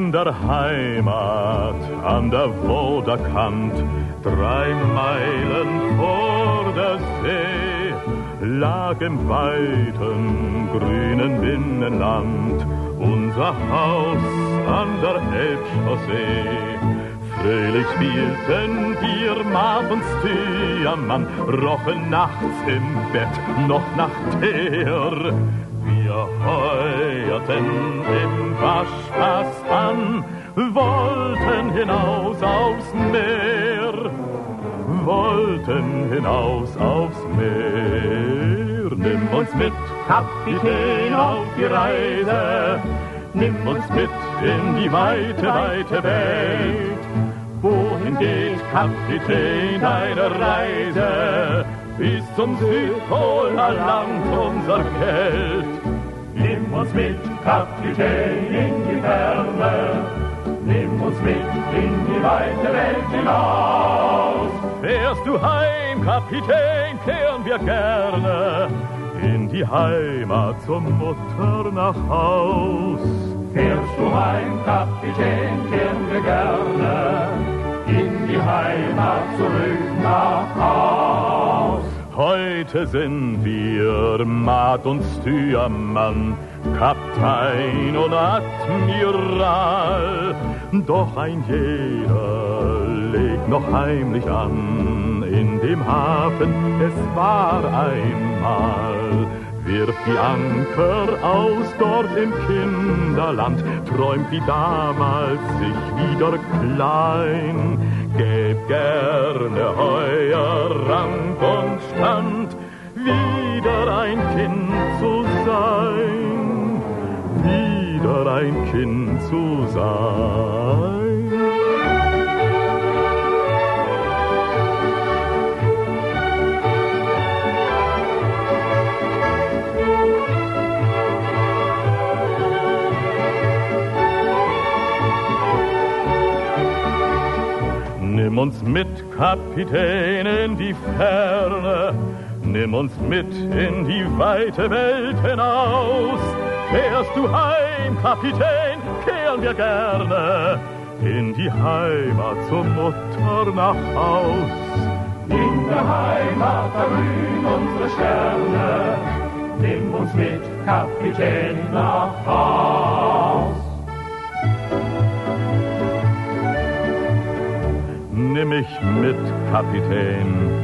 In der Heimat an der Woderkant, 3 Meilen vor der See, lag im weiten grünen Binnenland unser Haus an der Elbchaussee. Fröhlich spielten wir Marvens Tiermann, rochen nachts im Bett noch nach Teer. Wir heuerten im Waschfass an, wollten hinaus aufs Meer, wollten hinaus aufs Meer. Nimm uns mit, Kapitän, auf die Reise, nimm uns mit in die weite, weite Welt. Wohin geht, Kapitän, deine Reise? Bis zum Südpoler Land unser Geld. Nimm uns mit, Kapitän, in die Ferne, nimm uns mit in die weite Welt hinaus. Fährst du heim, Kapitän, kehren wir gerne in die Heimat zur Mutter nach Haus. Fährst du heim, Kapitän, kehren wir gerne in die Heimat zurück nach Haus. Heute sind wir Maat und Steuermann, Kaptein und Admiral. Doch ein jeder legt noch heimlich an in dem Hafen, es war einmal. Wirft die Anker aus dort im Kinderland, träumt wie damals sich wieder klein. Gebt gerne euer Rang und Stand, wieder ein Kind zu sein, wieder ein Kind zu sein. Nimm uns mit, Kapitän, in die Ferne, nimm uns mit in die weite Welt hinaus. Fährst du heim, Kapitän, kehren wir gerne in die Heimat zur Mutter nach Haus. In der Heimat erglühen unsere Sterne, nimm uns mit, Kapitän, nach Haus. Nimm mich mit, Kapitän,